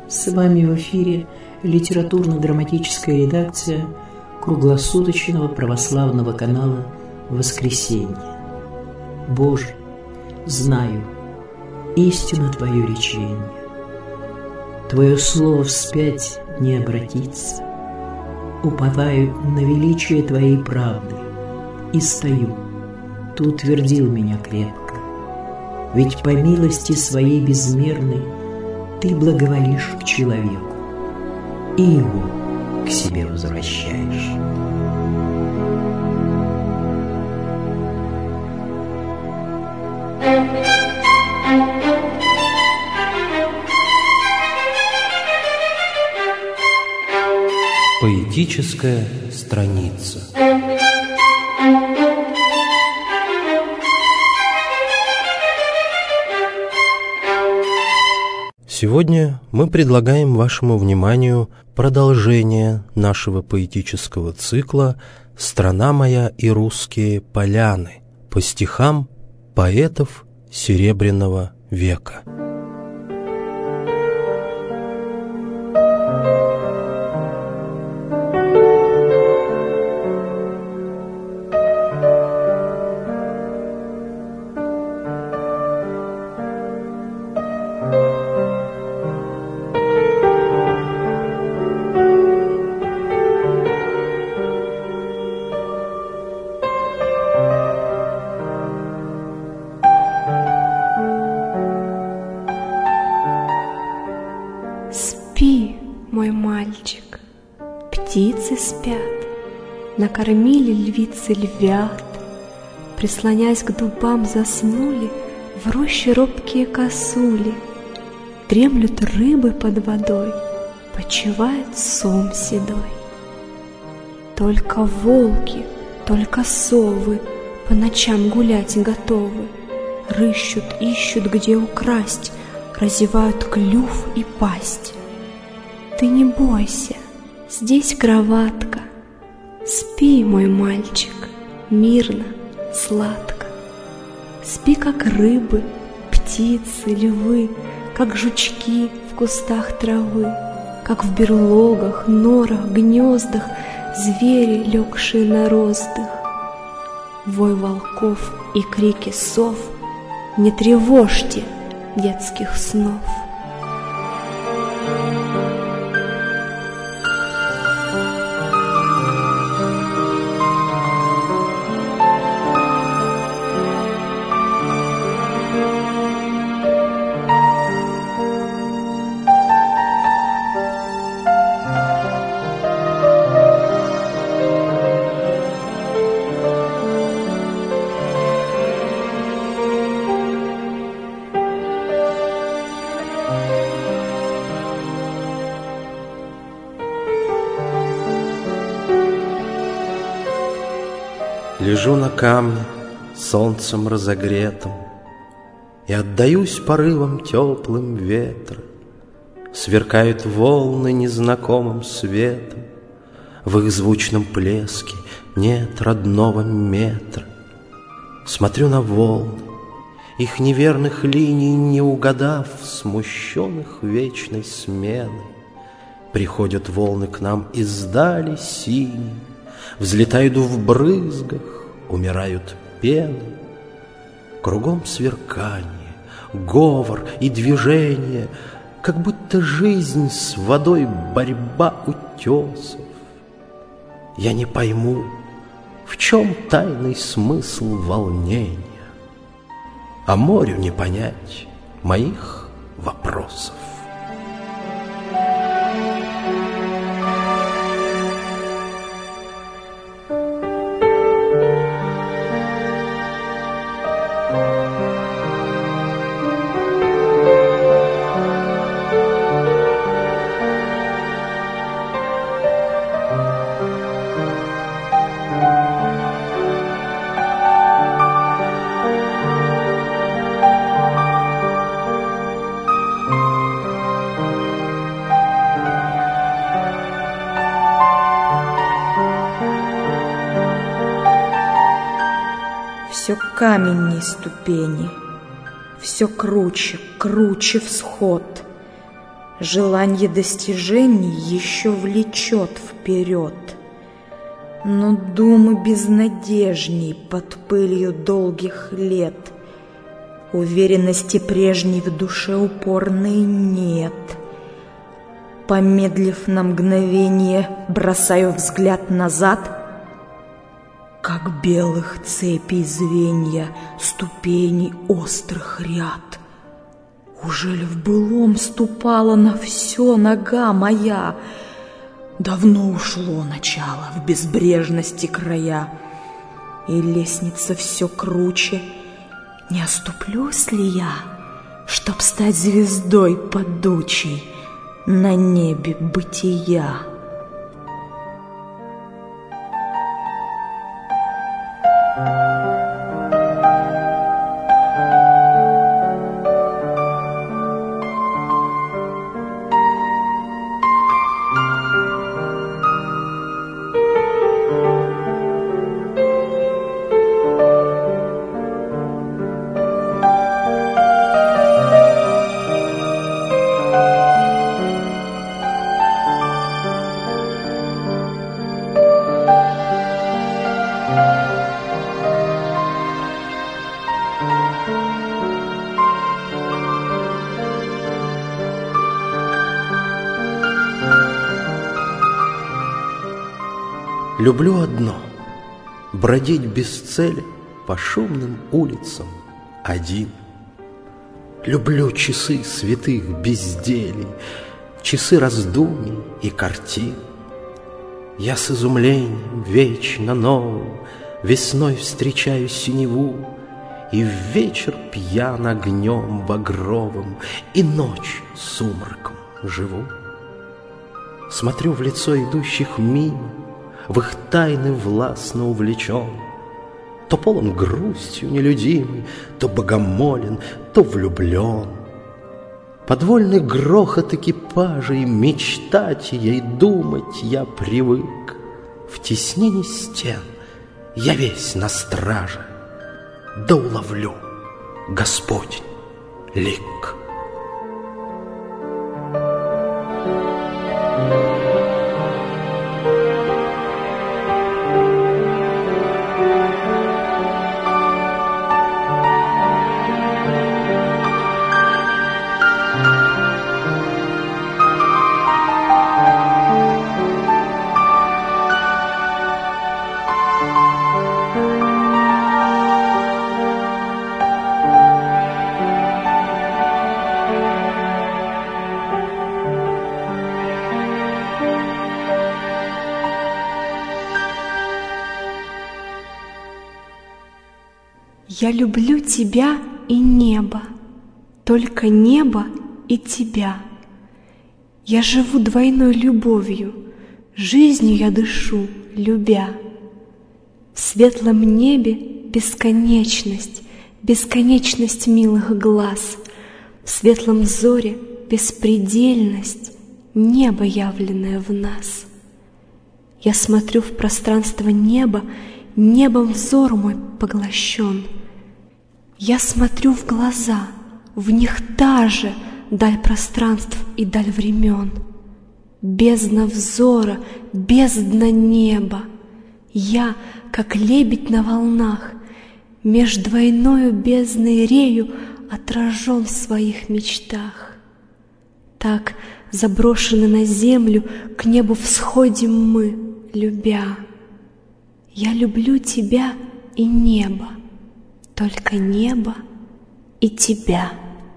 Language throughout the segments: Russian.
С вами в эфире литературно-драматическая редакция круглосуточного православного канала «Воскресенье». Боже, знаю, истина Твое речение. Твое слово вспять не обратится. Уповаю на величие Твоей правды и стою. Ты утвердил меня крепко. Ведь по милости Своей безмерной Ты благоволишь к человеку и его к себе возвращаешь. Поэтическая страница. Сегодня мы предлагаем вашему вниманию продолжение нашего поэтического цикла «Страна моя и русские поляны» по стихам поэтов Серебряного века. Спи, мой мальчик, птицы спят, накормили львицы львят, прислонясь к дубам, заснули в роще робкие косули, дремлют рыбы под водой, почивает сом седой. Только волки, только совы по ночам гулять готовы, рыщут, ищут, где украсть, разевают клюв и пасть. Ты не бойся, здесь кроватка. Спи, мой мальчик, мирно, сладко. Спи, как рыбы, птицы, львы, как жучки в кустах травы, как в берлогах, норах, гнездах звери, легшие на роздых. Вой волков и крики сов не тревожьте детских снов. Лежу на камне, солнцем разогретым, и отдаюсь порывам теплым ветра. Сверкают волны незнакомым светом, в их звучном плеске нет родного метра. Смотрю на волны, их неверных линий не угадав, смущенных вечной сменой. Приходят волны к нам издали синие, взлетают в брызгах, умирают пеной. Кругом сверкание, говор и движение, как будто жизнь с водой борьба утесов. Я не пойму, в чем тайный смысл волнения, а морю не понять моих вопросов. Все каменней ступени, все круче, круче всход. Желание достижений еще влечет вперед, но думы безнадежней под пылью долгих лет. Уверенности прежней в душе упорной нет. Помедлив на мгновение, бросаю взгляд назад, как белых цепей звенья, ступеней острых ряд. Ужели в былом ступала на все нога моя? Давно ушло начало в безбрежности края, и лестница все круче. Не оступлюсь ли я, чтоб стать звездой падучей на небе бытия? Люблю одно — бродить без цели по шумным улицам один. Люблю часы святых безделий, часы раздумий и картин. Я с изумлением вечно новым весной встречаю синеву, и в вечер пьян огнем багровым, и ночь сумраком живу. Смотрю в лицо идущих мимо, в их тайны властно увлечен, то полон грустью нелюдимый, то богомолен, то влюблен. Подвольный грохот экипажей, мечтать я и думать я привык. В теснении стен я весь на страже, да уловлю Господень лик. Я люблю тебя и небо, только небо и тебя. Я живу двойной любовью, жизнью я дышу, любя. В светлом небе бесконечность, бесконечность милых глаз. В светлом взоре беспредельность, небо, явленное в нас. Я смотрю в пространство неба, небом взор мой поглощен. Я смотрю в глаза, в них та же даль пространств и даль времен. Бездна взора, бездна неба. Я, как лебедь на волнах, меж двойною бездной рею отражен в своих мечтах. Так, заброшены на землю, к небу всходим мы, любя. Я люблю тебя и небо, только небо и тебя.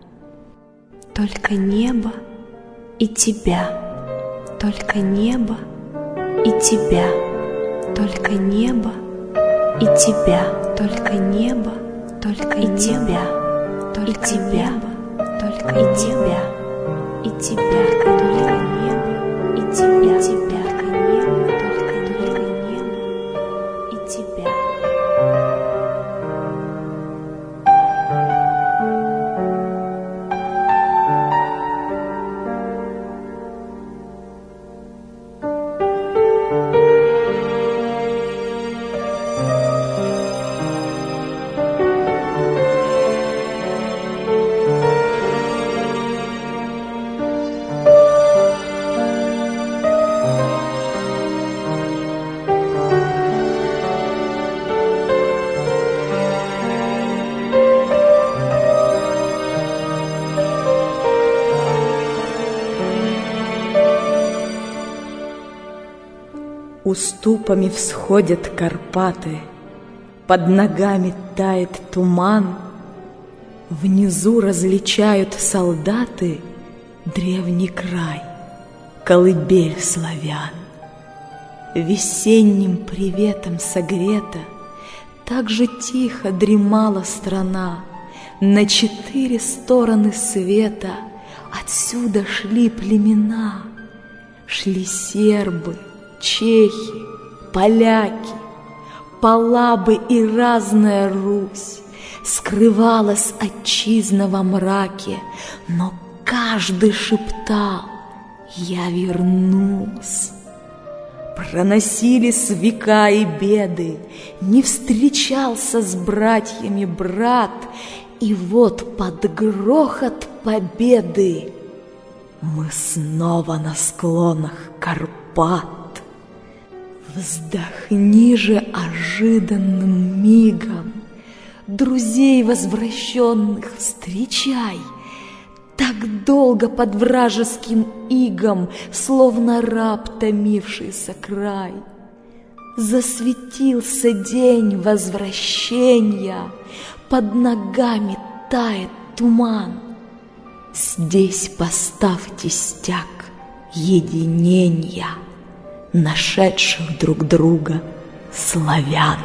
Только небо и тебя, только небо и тебя, только небо и тебя, только небо, только и тебя, только тебя, только и тебя, и тебя, только небо, и тебя, тебя, только небо, только небо, и тебя. Уступами всходят Карпаты, под ногами тает туман, внизу различают солдаты древний край, колыбель славян. Весенним приветом согрета, так же тихо дремала страна. На 4 стороны света отсюда шли племена. Шли сербы, чехи, поляки, Палабы и разная Русь. Скрывалась отчизна во мраке, но каждый шептал: «Я вернусь». Проносились века и беды, не встречался с братьями брат, и вот под грохот победы мы снова на склонах Карпат. Вздохни же ожиданным мигом, друзей возвращенных встречай. Так долго под вражеским игом, словно раб, томившийся край. Засветился день возвращения, под ногами тает туман. Здесь поставьте стяг единения нашедших друг друга славян.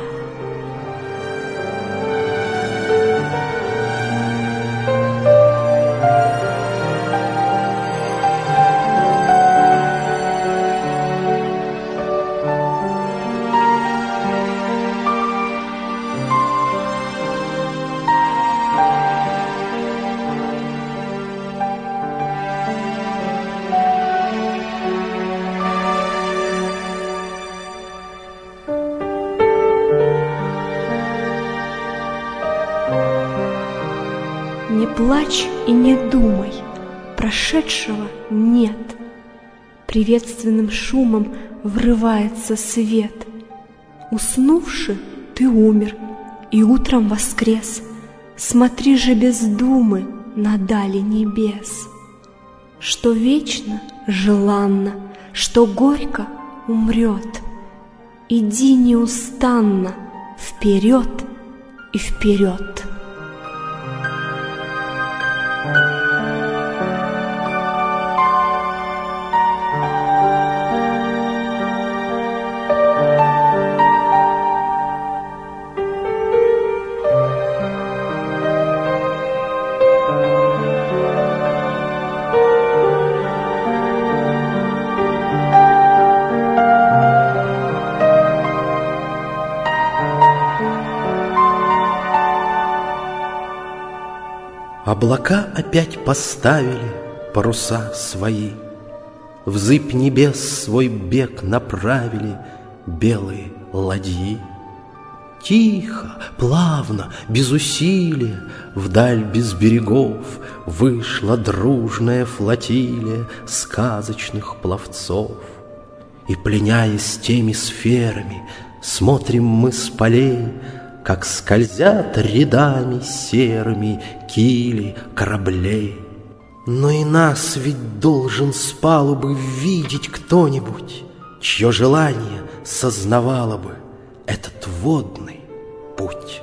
Не плачь и не думай, прошедшего нет. Приветственным шумом врывается свет. Уснувши, ты умер и утром воскрес. Смотри же без думы на дали небес. Что вечно, желанно, что горько умрет. Иди неустанно вперед и вперед. Облака опять поставили паруса свои, в зыбь небес свой бег направили белые ладьи. Тихо, плавно, без усилия, вдаль без берегов вышла дружная флотилия сказочных пловцов. И, пленяясь теми сферами, смотрим мы с полей, как скользят рядами серыми кили кораблей. Но и нас ведь должен с палубы видеть кто-нибудь, чье желание сознавало бы этот водный путь.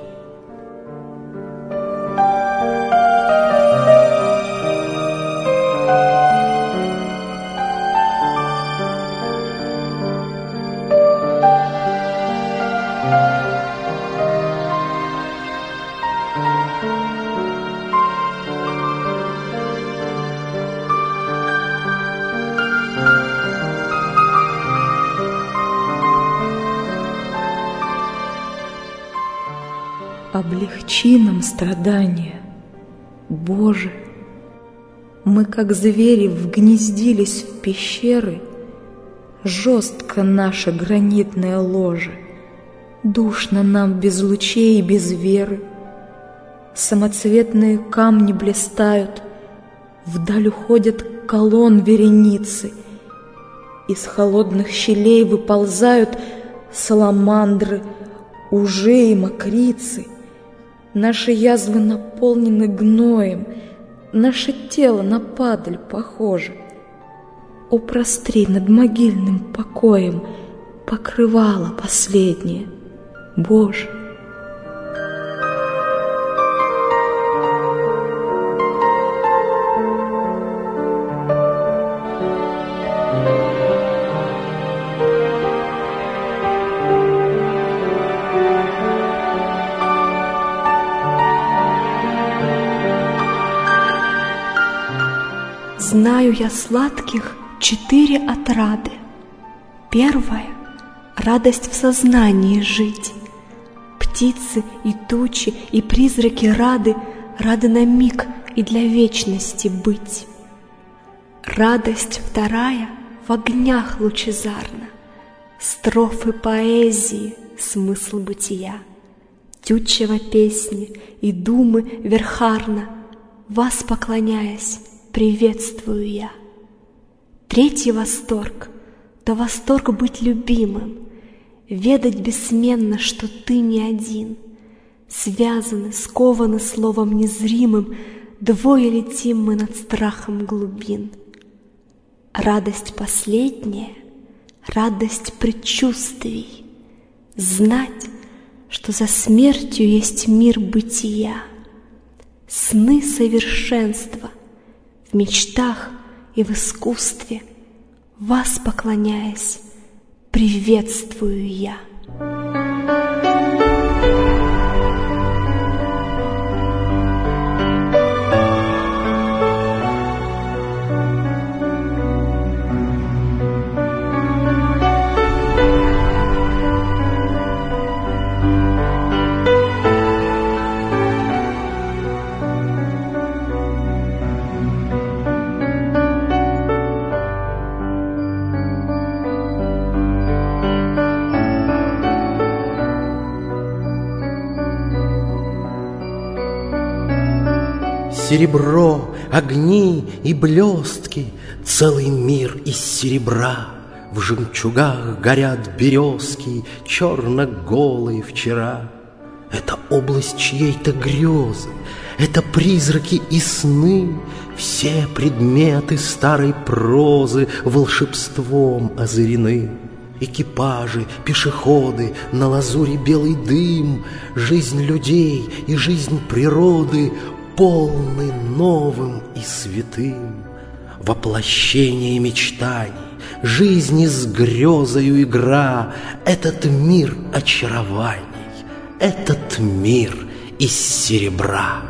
Облегчи нам страдания, Боже. Мы, как звери, вгнездились в пещеры, жестко наше гранитное ложе, душно нам без лучей и без веры. Самоцветные камни блистают, вдаль уходят колонн вереницы, из холодных щелей выползают саламандры, ужи и мокрицы. Наши язвы наполнены гноем, наше тело на падаль похоже. О, простри над могильным покоем, покрывало последнее, Боже. Знаю я сладких 4 отрады. Первая — радость в сознании жить. Птицы и тучи, и призраки рады на миг и для вечности быть. Радость вторая в огнях лучезарна, строфы поэзии, смысл бытия. Тютчева песни и думы верхарна, вас поклоняясь, приветствую я. Третий восторг — то восторг быть любимым, ведать бессменно, что ты не один. Связаны, скованы словом незримым, двое летим мы над страхом глубин. Радость последняя — радость предчувствий, знать, что за смертью есть мир бытия, сны совершенства. В мечтах и в искусстве, вас поклоняясь, приветствую я. Серебро, огни и блестки, целый мир из серебра. В жемчугах горят березки, черно-голые вчера. Это область чьей-то грезы, это призраки и сны. Все предметы старой прозы волшебством озарены. Экипажи, пешеходы, на лазуре белый дым. Жизнь людей и жизнь природы полны новым и святым. Воплощение мечтаний, жизни с грезою игра. Этот мир очарований, этот мир из серебра.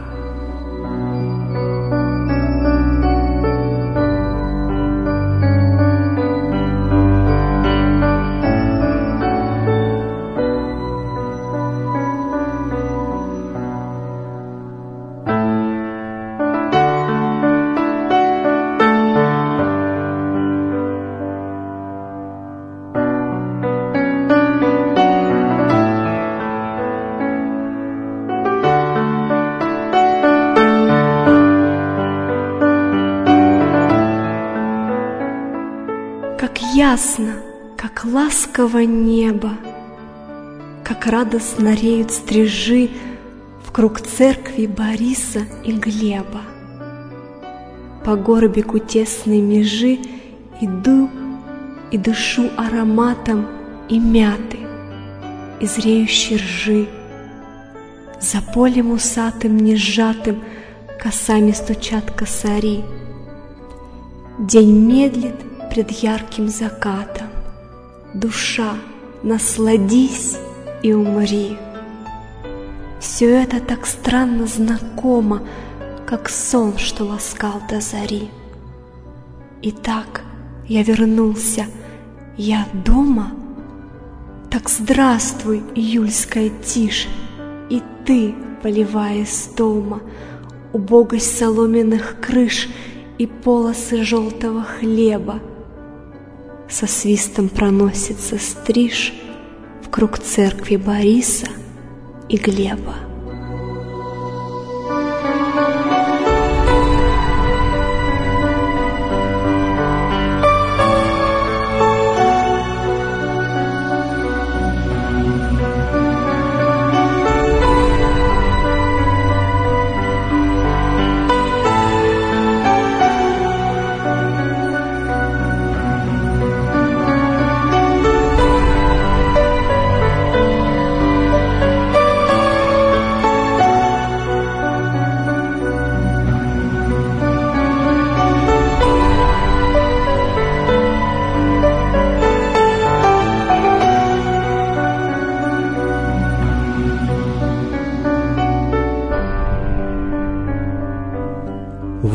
Как ясно, как ласково небо, как радостно реют стрижи вкруг церкви Бориса и Глеба. По горбику тесной межи иду и дышу ароматом и мяты, и зреющей ржи. За полем усатым несжатым косами стучат косари. День медлит пред ярким закатом. Душа, насладись и умри. Все это так странно знакомо, как сон, что ласкал до зари. Итак, я вернулся, я дома? Так здравствуй, июльская тишь, и ты, поливая из дома, убогость соломенных крыш и полосы желтого хлеба. Со свистом проносится стриж вкруг церкви Бориса и Глеба.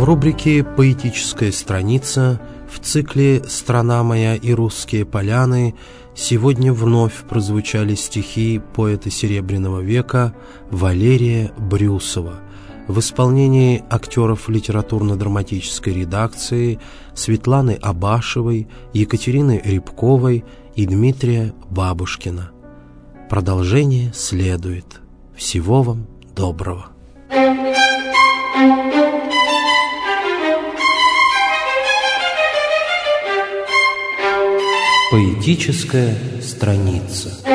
В рубрике «Поэтическая страница» в цикле «Страна моя и русские поляны» сегодня вновь прозвучали стихи поэта Серебряного века Валерия Брюсова в исполнении актеров литературно-драматической редакции Светланы Абашевой, Екатерины Рябковой и Дмитрия Бабушкина. Продолжение следует. Всего вам доброго. Поэтическая страница.